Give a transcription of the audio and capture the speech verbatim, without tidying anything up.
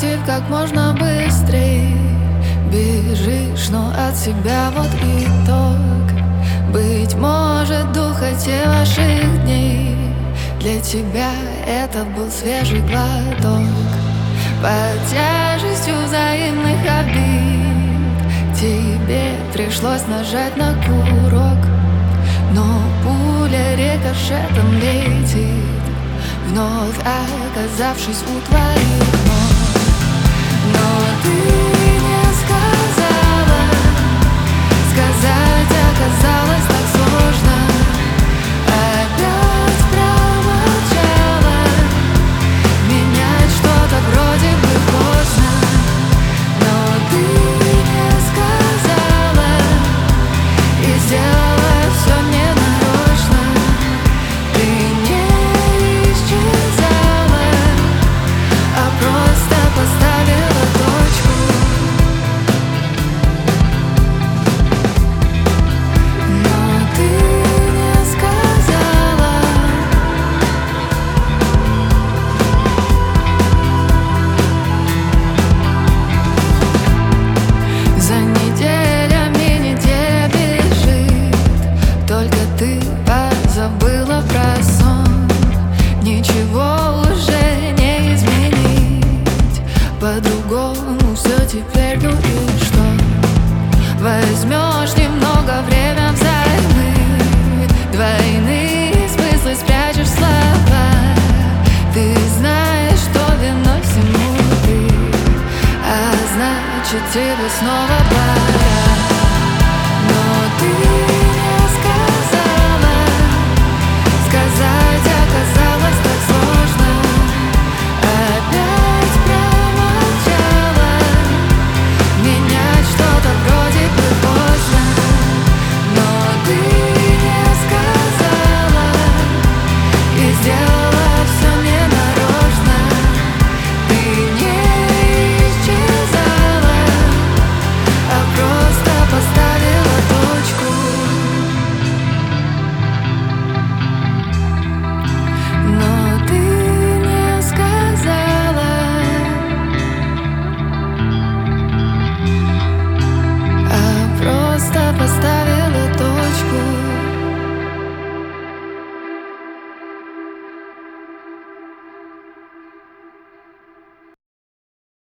отпустить как можно быстрей. Бежишь, но от себя вот итог. Быть может, в духоте ваших дней для тебя это был свежий глоток. Под тяжестью взаимных обид тебе пришлось нажать на курок. Но пуля рикошетом летит, вновь оказавшись у твоих ног. Но ты не сказала, сказать оказалось так сложно. Опять промолчала, менять что-то вроде бы поздно. Но ты не сказала и сделала все ненарочно. Ты не исчезала, а просто поставила точку. Ты позабыла про сон, ничего уже не изменить. По-другому все теперь, ну и что? Возьмешь немного время взаймы, двойные смыслы спрячешь слова. Ты знаешь, что виной всему ты, а значит тебе снова пора.